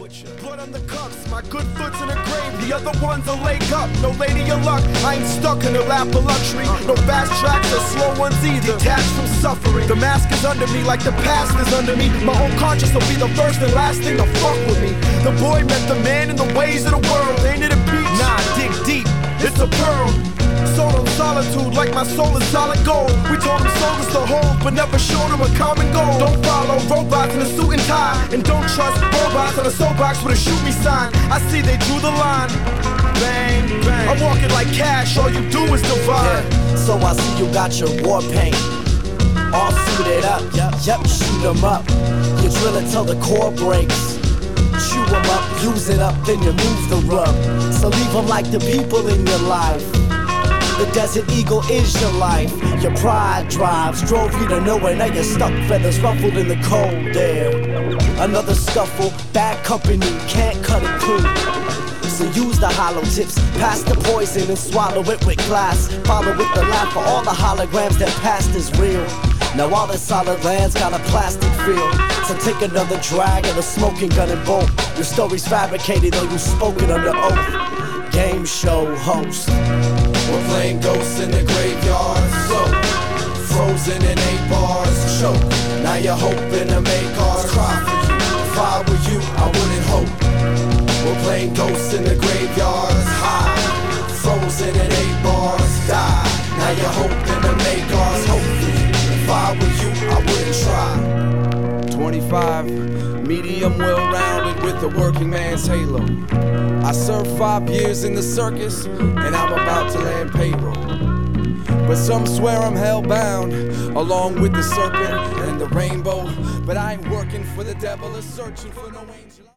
butcher. Blood on the cuffs, my good foot's in the grave. The other one's a leg up, no lady of luck. I ain't stuck in the lap of luxury. No fast tracks or slow ones either. Detached from suffering. The mask is under me like the past is under me. My own conscience will be the first and last thing to fuck with me. The boy met the man in the ways of the world. Ain't it a peach? Nah, dig deep, it's a pearl. Solo solitude like my soul is solid gold. We told them soldiers to hold, but never showed them a common goal. Don't follow robots in a suit and tie, and don't trust robots on a soapbox with a shoot me sign. I see they drew the line. Bang, bang. I'm walking like Cash, all you do is divide. Yeah. So I see you got your war paint all suited up. Yep, shoot 'em up. You drill it till the core breaks. Chew 'em up, use it up, then you move the rub. So leave 'em like the people in your life. The Desert Eagle is your life. Your pride drives, drove you to nowhere. Now you're stuck, feathers ruffled in the cold air. Another scuffle, bad company, can't cut it clean. So use the hollow tips, pass the poison and swallow it with glass. Follow with the laugh for all the holograms that past is real. Now all this solid land's got a plastic feel. So take another drag of the smoking gun and bolt. Your story's fabricated though you spoken under oath. Game show host. We're playing ghosts in the graveyard, so frozen in 8 bars, choke. Now you're hoping to make ours cry for you. If I were you, I wouldn't hope. We're playing ghosts in the graveyards, high, frozen in 8 bars, die. Now you're hoping to make ours hope for you. If I were you, I wouldn't try. 25, medium well-rounded with a working man's halo. I served 5 years in the circus, and I'm about to land payroll. But some swear I'm hellbound, along with the serpent and the rainbow. But I ain't working for the devil or searching for no angel.